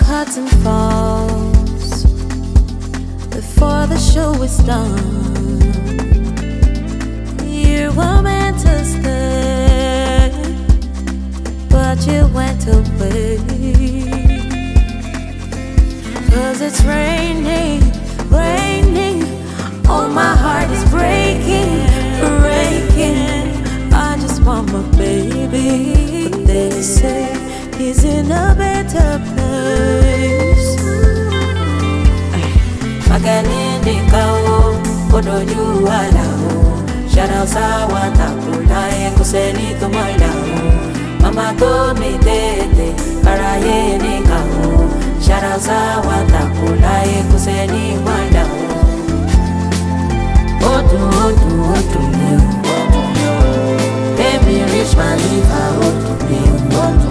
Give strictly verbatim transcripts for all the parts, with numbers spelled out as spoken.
curtain falls before the show is done. You were meant to stay, but you went away. 'Cause it's raining, raining. Oh, my heart is breaking, breaking. I just want my baby, but they say he's in a better place. Makanindi kao, odoju alao. Shara sawa takula e kuseni tumalao. Mama told me tete, karaye ni kao. Shara sawa takula e kuseni malao. Odu odu odu meu, let me reach my liver. Odu meu, odu.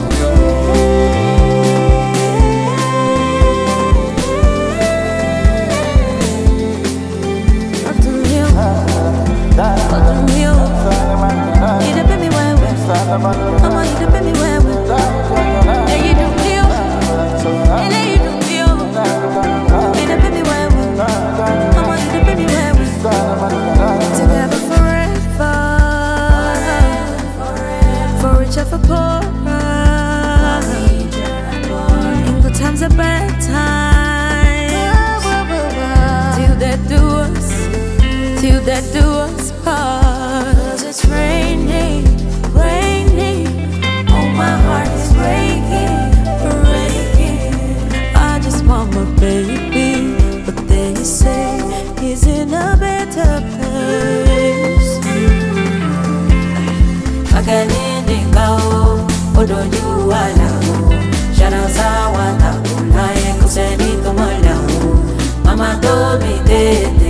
Mama, you the baby where we yeah, you do feel, and then you do feel. You the baby where we Mama, you the baby where we together forever, for rich or for poor, in good times or bad times, till that do us, till that do us part. 'Cause it's raining, raining. Oh, my heart is breaking, breaking. I just want my baby, but they say he's in a better place. Makanindi kao, odoju alao. Shara sawa takula e kuseni tumalao. Mama told me tete,